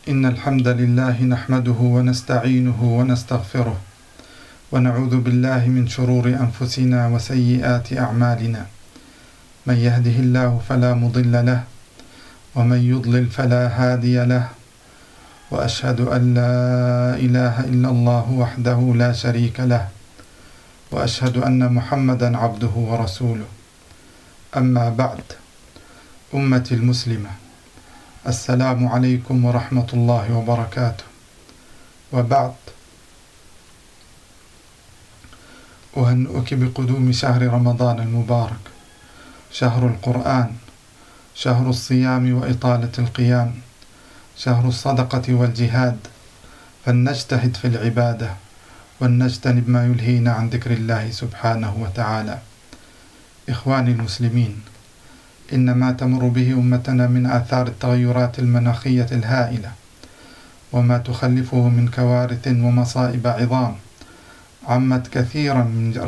إن الحمد لله نحمده ونستعينه ونستغفره ونعوذ بالله من شرور أنفسنا وسيئات أعمالنا. من يهده الله فلا مضل له ومن يضلل فلا هادي له، وأشهد أن لا إله إلا الله وحده لا شريك له، وأشهد أن محمدا عبده ورسوله. أما بعد، أمتي المسلمة، السلام عليكم ورحمة الله وبركاته. وبعد، أهنئك بقدوم شهر رمضان المبارك، شهر القرآن، شهر الصيام وإطالة القيام، شهر الصدقة والجهاد، فلنجتهد في العبادة ولنجتنب ما يلهينا عن ذكر الله سبحانه وتعالى. إخواني المسلمين، إن ما تمر به أمتنا من آثار التغيرات المناخية الهائلة وما تخلفه من كوارث ومصائب عظام عمت كثيرا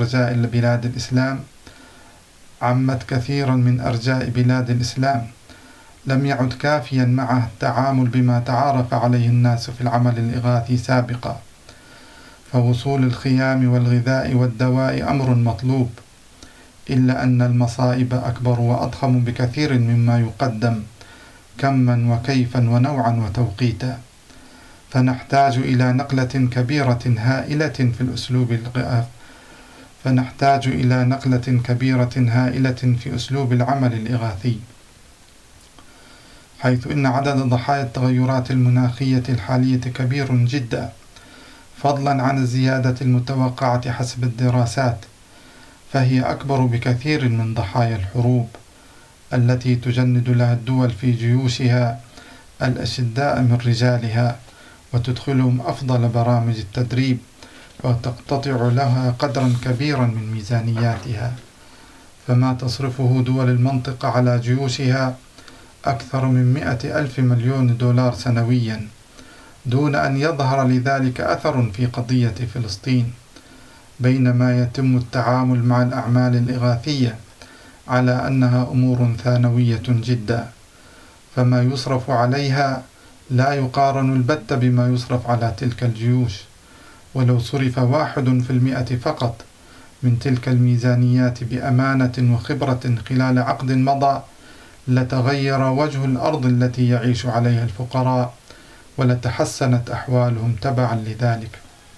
من أرجاء بلاد الإسلام، لم يعد كافيا معه التعامل بما تعارف عليه الناس في العمل الإغاثي سابقا، فوصول الخيام والغذاء والدواء أمر مطلوب، إلا أن المصائب أكبر وأضخم بكثير مما يقدم كما وكيفا ونوعا وتوقيتا، فنحتاج إلى نقلة كبيرة هائلة في أسلوب العمل الإغاثي، حيث إن عدد ضحايا التغيرات المناخية الحالية كبير جدا، فضلا عن الزيادة المتوقعة حسب الدراسات، فهي أكبر بكثير من ضحايا الحروب التي تجند لها الدول في جيوشها الأشداء من رجالها، وتدخلهم أفضل برامج التدريب، وتقتطع لها قدرا كبيرا من ميزانياتها، فما تصرفه دول المنطقة على جيوشها أكثر من 100,000 مليون دولار سنويا، دون أن يظهر لذلك أثر في قضية فلسطين، بينما يتم التعامل مع الأعمال الإغاثية على أنها أمور ثانوية جدا، فما يصرف عليها لا يقارن البتة بما يصرف على تلك الجيوش، ولو صرف 1% فقط من تلك الميزانيات بأمانة وخبرة خلال عقد مضى، لتغير وجه الأرض التي يعيش عليها الفقراء، ولتحسنت أحوالهم تبعا لذلك.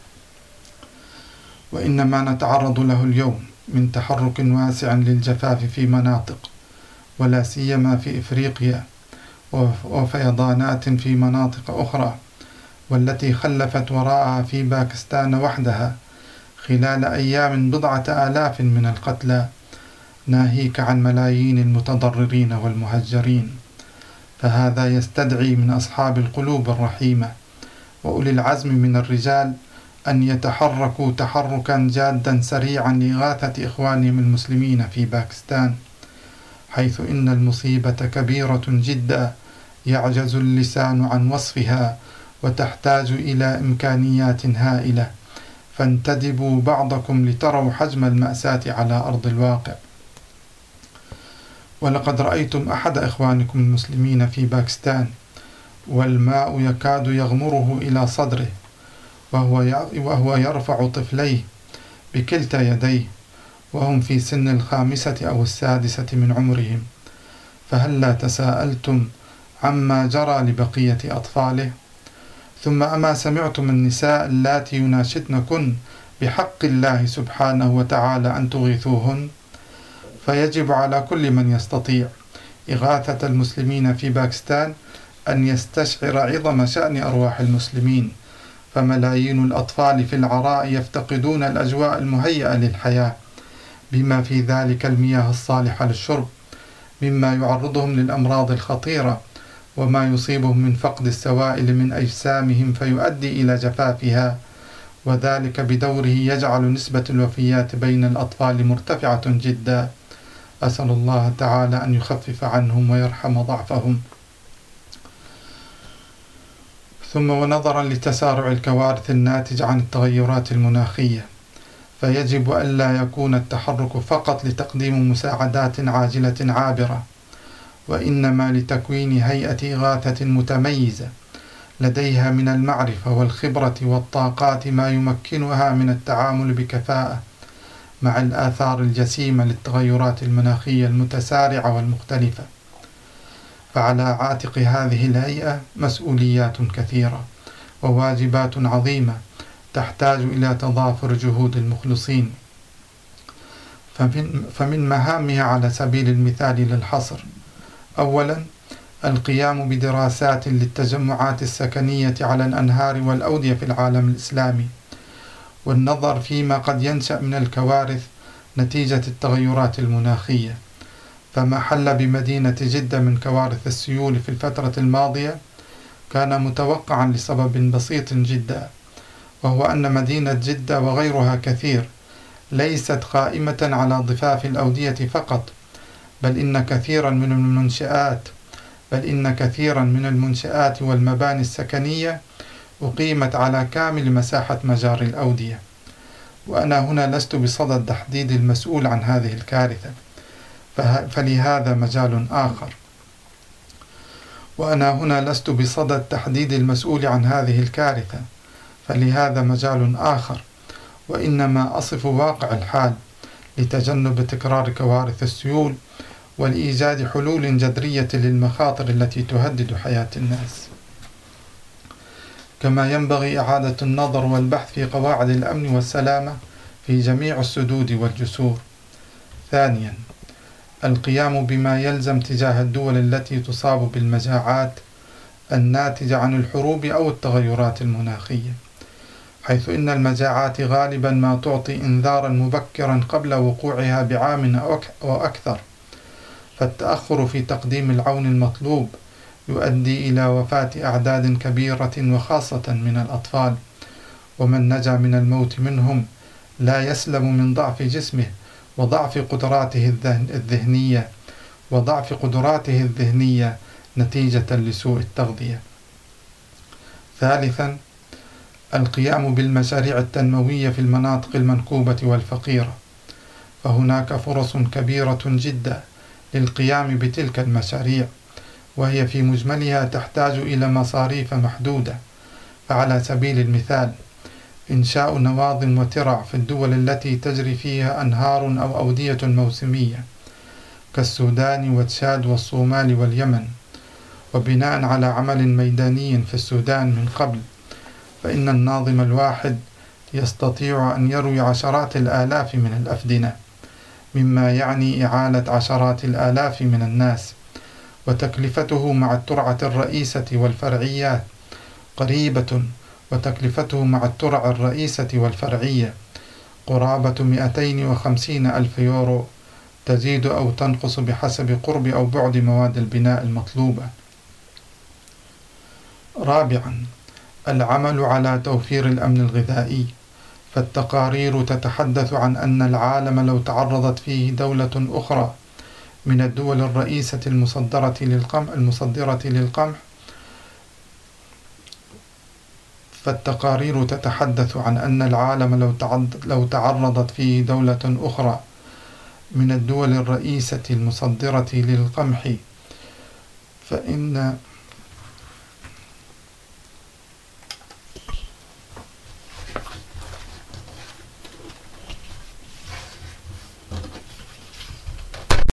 وإن ما نتعرض له اليوم من تحرك واسع للجفاف في مناطق، ولا سيما في إفريقيا، وفيضانات في مناطق أخرى، والتي خلفت وراءها في باكستان وحدها خلال أيام 10,000 من القتلى، ناهيك عن ملايين المتضررين والمهجرين، فهذا يستدعي من أصحاب القلوب الرحيمة وأولي العزم من الرجال أن يتحركوا تحركا جادا سريعا لإغاثة إخوانهم المسلمين في باكستان، حيث إن المصيبة كبيرة جدا يعجز اللسان عن وصفها، وتحتاج إلى إمكانيات هائلة، فانتدبوا بعضكم لتروا حجم المأساة على أرض الواقع. ولقد رأيتم أحد إخوانكم المسلمين في باكستان والماء يكاد يغمره إلى صدره، وهو يرفع طفليه بكلتا يديه، وهم في سن 5 أو 6 من عمرهم، فهلا تساءلتم عما جرى لبقية أطفاله؟ ثم أما سمعتم النساء اللاتي يناشدنكن بحق الله سبحانه وتعالى أن تغيثوهن؟ فيجب على كل من يستطيع إغاثة المسلمين في باكستان أن يستشعر عظم شأن أرواح المسلمين، فملايين الأطفال في العراء يفتقدون الأجواء المهيئة للحياة، بما في ذلك المياه الصالحة للشرب، مما يعرضهم للأمراض الخطيرة، وما يصيبهم من فقد السوائل من أجسامهم فيؤدي إلى جفافها، وذلك بدوره يجعل نسبة الوفيات بين الأطفال مرتفعة جدا. أسأل الله تعالى أن يخفف عنهم ويرحم ضعفهم. ثم ونظرا لتسارع الكوارث الناتج عن التغيرات المناخية، فيجب ألا يكون التحرك فقط لتقديم مساعدات عاجلة عابرة، وإنما لتكوين هيئة إغاثة متميزة لديها من المعرفة والخبرة والطاقات ما يمكنها من التعامل بكفاءة مع الآثار الجسيمة للتغيرات المناخية المتسارعة والمختلفة. فعلى عاتق هذه الهيئة مسؤوليات كثيرة وواجبات عظيمة تحتاج إلى تضافر جهود المخلصين. فمن مهامها على سبيل المثال للحصر: أولا، القيام بدراسات للتجمعات السكنية على الأنهار والأودية في العالم الإسلامي، والنظر فيما قد ينشأ من الكوارث نتيجة التغيرات المناخية. فما حل بمدينة جدة من كوارث السيول في الفترة الماضية كان متوقعا لسبب بسيط جدا، وهو أن مدينة جدة وغيرها كثير ليست قائمة على ضفاف الأودية فقط، بل إن كثيرا من المنشآت والمباني السكنية أقيمت على كامل مساحة مجاري الأودية. وأنا هنا لست بصدد تحديد المسؤول عن هذه الكارثة، فلهذا مجال آخر. وإنما أصف واقع الحال لتجنب تكرار كوارث السيول والإيجاد حلول جذرية للمخاطر التي تهدد حياة الناس. كما ينبغي إعادة النظر والبحث في قواعد الأمن والسلامة في جميع السدود والجسور. ثانيا، القيام بما يلزم تجاه الدول التي تصاب بالمجاعات الناتجة عن الحروب أو التغيرات المناخية، حيث إن المجاعات غالبا ما تعطي إنذارا مبكرا قبل وقوعها بعام أو أكثر، فالتأخر في تقديم العون المطلوب يؤدي إلى وفاة أعداد كبيرة وخاصة من الأطفال، ومن نجا من الموت منهم لا يسلم من ضعف جسمه وضعف قدراته الذهنية نتيجة لسوء التغذية. ثالثا، القيام بالمشاريع التنموية في المناطق المنكوبة والفقيرة، فهناك فرص كبيرة جدا للقيام بتلك المشاريع، وهي في مجملها تحتاج إلى مصاريف محدودة. فعلى سبيل المثال، إنشاء نواظم وترع في الدول التي تجري فيها أنهار أو أودية موسمية كالسودان وتشاد والصومال واليمن، وبناء على عمل ميداني في السودان من قبل، فإن الناظم الواحد يستطيع أن يروي عشرات الآلاف من الأفدنة، مما يعني إعالة عشرات الآلاف من الناس، وتكلفته مع الترعة الرئيسة والفرعيات قريبة، وتكلفته مع الترع الرئيسة والفرعية قرابة 250 ألف يورو، تزيد أو تنقص بحسب قرب أو بعد مواد البناء المطلوبة. رابعا، العمل على توفير الأمن الغذائي، فالتقارير تتحدث عن أن العالم لو تعرضت فيه دولة أخرى من الدول الرئيسة المصدرة للقمح فالتقارير تتحدث عن أن العالم لو تعرضت فيه دولة أخرى من الدول الرئيسة المصدرة للقمح فإن